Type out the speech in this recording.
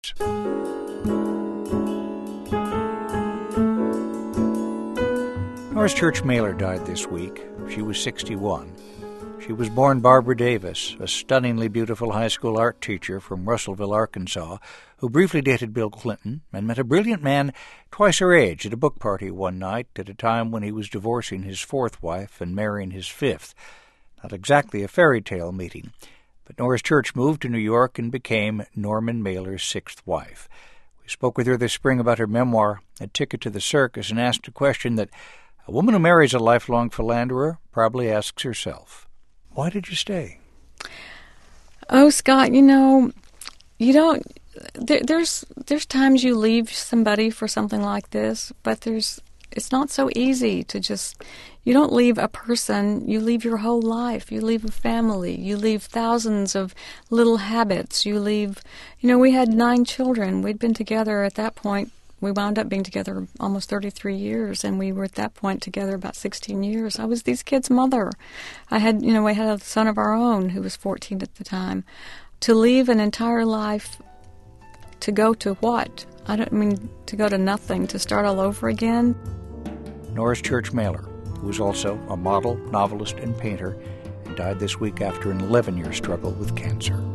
Norris Church Mailer died this week. She was 61. She was born Barbara Davis, a stunningly beautiful high school art teacher from Russellville, Arkansas, who briefly dated Bill Clinton and met a brilliant man twice her age at a book party one night at a time when he was divorcing his fourth wife and marrying his fifth. Not exactly a fairy tale meeting, but Norris Church moved to New York and became Norman Mailer's sixth wife. We spoke with her this spring about her memoir, A Ticket to the Circus, and asked a question that a woman who marries a lifelong philanderer probably asks herself. Why did you stay? Oh, Scott, you don't. There's times you leave somebody for something like this, but it's not so easy to just. You don't leave a person. You leave your whole life. You leave a family. You leave thousands of little habits. You leave. We had 9 children. We'd been together at that point. We wound up being together almost 33 years, and we were at that point together about 16 years. I was these kids' mother. We had a son of our own who was 14 at the time. To leave an entire life to go to what? To go to nothing, to start all over again. Norris Church Mailer, who was also a model, novelist, and painter, and died this week after an 11-year struggle with cancer.